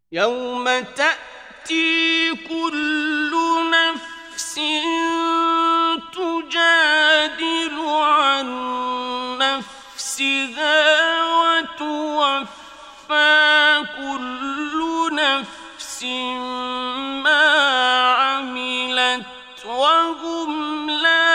يوم تأتي كل نفس تجادل عن نفسها وتوفى كل نفس ما عملت وهم لا